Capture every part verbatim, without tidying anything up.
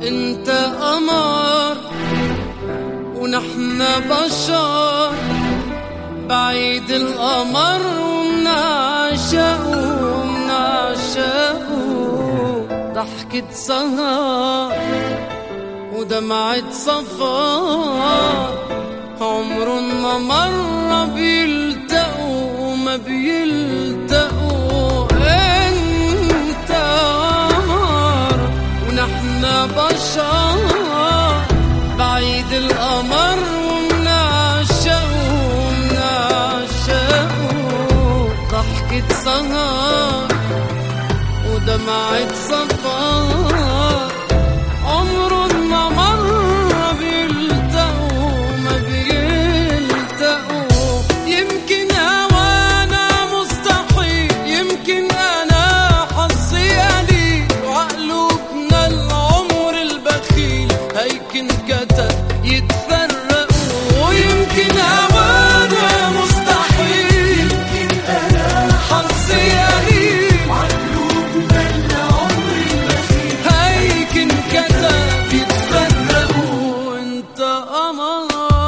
انت قمر ونحن بشر، بعيد القمر ومنعشقه ومنعشقه. ضحكة سهر ودمعة صفار، عمرهم ما مرة بيلتقوا ما بيلتقوا. انت قمر ونحن بشر، بعيد القمر ومنعشقه ومنعشقه. ضحكة سهر ودمعة صفار، عمرهم ما مرة بيلتقوا ما بيلتقوا. يمكن هوانا مستحيل، يمكن أنا حظي قليل، وعقلوبنا العمر البخيل هيك انكتب يتفرقوا. يمكن هوانا مستحيل، يمكن أنا حظي قليل، وعقلوبنا العمر البخيل هيك انكتب يتفرقوا. انت قمر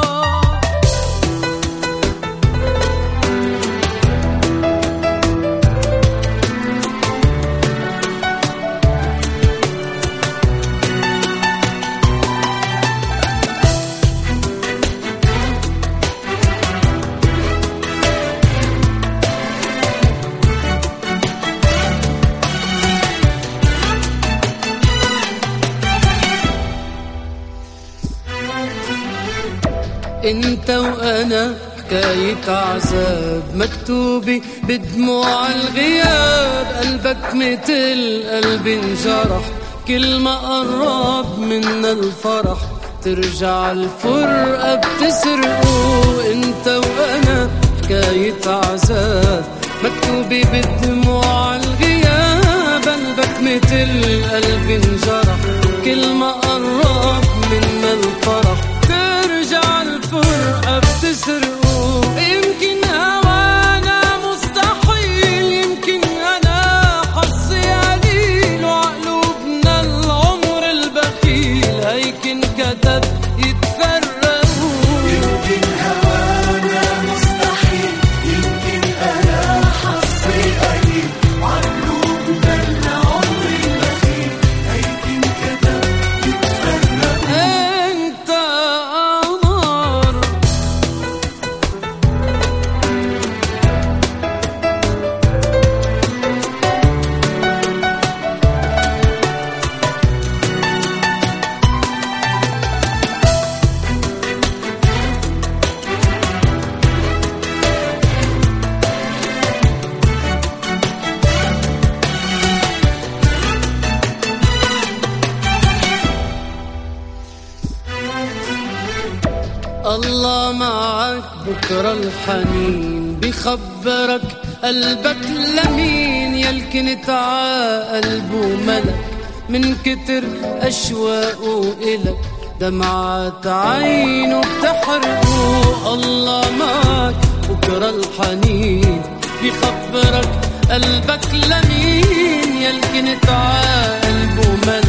انت وانا حكاية عذاب مكتوبة بدموع الغياب. قلبك متل قلبي انجرح، كل ما قرب منا الفرح ترجع الفرقة بتسرقه. انت وانا حكاية عذاب مكتوبة بدموع الغياب. قلبك متل قلبي انجرح، كل ما قرب منا الفرح ترجع الفرقة بتسرقوا. يمكن هوانا مستحيل، يمكن أنا حظي قليل، وعقلوبنا العمر البخيل هيك انكتب يتفرقوا. يمكن هوانا مستحيل، يمكن أنا حظي قليل، وعقلوبنا العمر البخيل هيك انكتب يتفرقوا. انت الله معك بكرة الحنين بخبرك قلبك لمين. يلكن تعقلبه ملك من كتر أشواقه إلك، دمعات عينه بتحرقه. الله معك بكرة الحنين بخبرك قلبك لمين. يلكن تعقلبه ملك